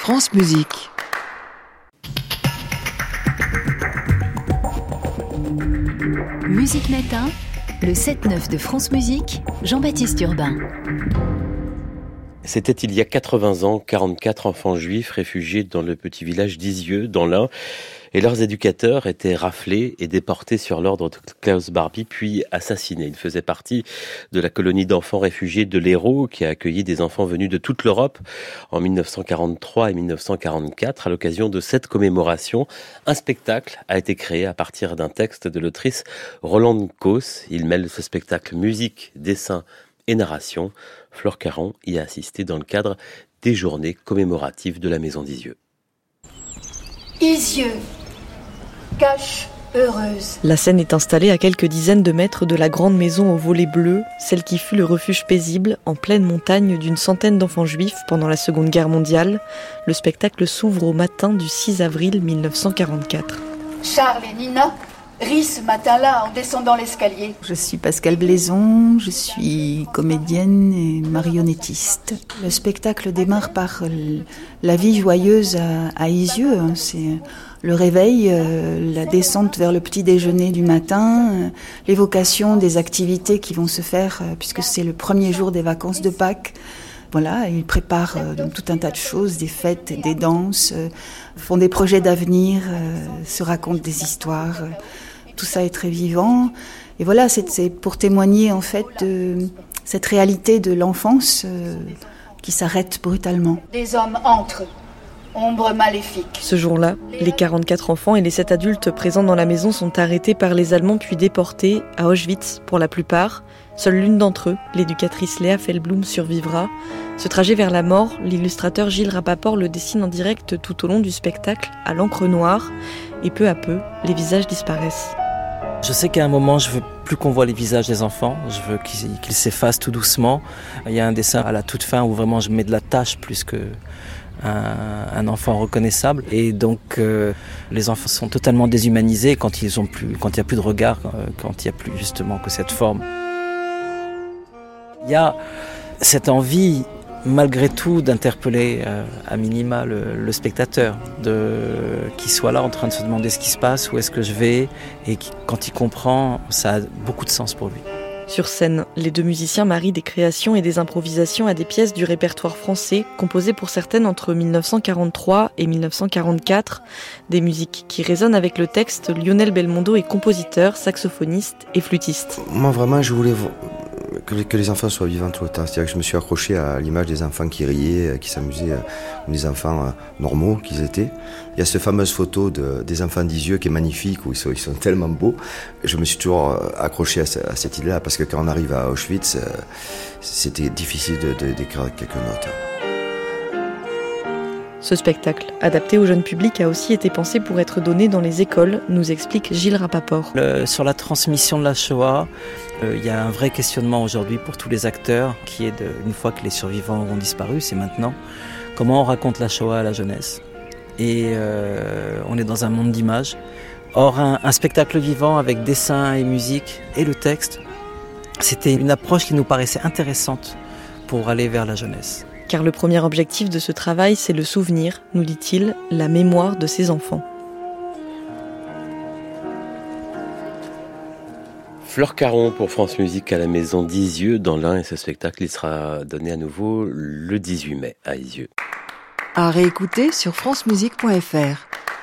France Musique. Musique Matin, le 7-9 de France Musique, Jean-Baptiste Urbain. C'était il y a 80 ans, 44 enfants juifs réfugiés dans le petit village d'Izieux, dans l'Ain, et leurs éducateurs étaient raflés et déportés sur l'ordre de Klaus Barbie, puis assassinés. Ils faisaient partie de la colonie d'enfants réfugiés de l'Hérault, qui a accueilli des enfants venus de toute l'Europe en 1943 et 1944. À l'occasion de cette commémoration, un spectacle a été créé à partir d'un texte de l'autrice Rolande Causse. Il mêle ce spectacle musique, dessin et narration. Flore Caron y a assisté dans le cadre des journées commémoratives de la Maison d'Izieux. Izieux, cache heureuse. La scène est installée à quelques dizaines de mètres de la grande maison aux volets bleus, celle qui fut le refuge paisible en pleine montagne d'une centaine d'enfants juifs pendant la Seconde Guerre mondiale. Le spectacle s'ouvre au matin du 6 avril 1944. Charles et Nina rient ce matin-là en descendant l'escalier. Je suis Pascale Blaison, je suis comédienne et marionnettiste. Le spectacle démarre par la vie joyeuse à Izieux. C'est le réveil, la descente vers le petit déjeuner du matin, l'évocation des activités qui vont se faire puisque c'est le premier jour des vacances de Pâques. Voilà, ils préparent tout un tas de choses, des fêtes, des danses, font des projets d'avenir, se racontent des histoires. Tout ça est très vivant. Et voilà, c'est pour témoigner en fait de cette réalité de l'enfance qui s'arrête brutalement. Des hommes entrent, ombre maléfique. Ce jour-là, les 44 enfants et les 7 adultes présents dans la maison sont arrêtés par les Allemands puis déportés à Auschwitz pour la plupart. Seule l'une d'entre eux, l'éducatrice Léa Feldblum, survivra. Ce trajet vers la mort, l'illustrateur Gilles Rapaport le dessine en direct tout au long du spectacle, à l'encre noire, et peu à peu, les visages disparaissent. Je sais qu'à un moment, je veux plus qu'on voit les visages des enfants, je veux qu'ils s'effacent tout doucement. Il y a un dessin à la toute fin où vraiment je mets de la tache plus qu'un enfant reconnaissable. Et donc, les enfants sont totalement déshumanisés quand il n'y a plus de regard, quand il n'y a plus justement que cette forme. Il y a cette envie, malgré tout, d'interpeller à minima le spectateur, qu'il soit là en train de se demander ce qui se passe, où est-ce que je vais, et quand il comprend, ça a beaucoup de sens pour lui. Sur scène, les deux musiciens marient des créations et des improvisations à des pièces du répertoire français, composées pour certaines entre 1943 et 1944, des musiques qui résonnent avec le texte. Lionel Belmondo est compositeur, saxophoniste et flûtiste. Moi vraiment, je voulais que les enfants soient vivants tout le temps. C'est-à-dire que je me suis accroché à l'image des enfants qui riaient, qui s'amusaient, comme des enfants normaux qu'ils étaient. Il y a cette fameuse photo des enfants d'Izieux qui est magnifique, où ils sont tellement beaux. Je me suis toujours accroché à cette idée-là, parce que quand on arrive à Auschwitz, c'était difficile d'écrire quelques notes. Ce spectacle, adapté au jeune public, a aussi été pensé pour être donné dans les écoles, nous explique Gilles Rapaport. Sur la transmission de la Shoah, il y a un vrai questionnement aujourd'hui pour tous les acteurs, qui est une fois que les survivants ont disparu, c'est maintenant, comment on raconte la Shoah à la jeunesse. Et on est dans un monde d'images. Or, un spectacle vivant avec dessin et musique et le texte, c'était une approche qui nous paraissait intéressante pour aller vers la jeunesse. Car le premier objectif de ce travail, c'est le souvenir, nous dit-il, la mémoire de ces enfants. Flore Caron pour France Musique à la Maison d'Izieux dans l'Ain, et ce spectacle il sera donné à nouveau le 18 mai à Izieux. À réécouter sur francemusique.fr.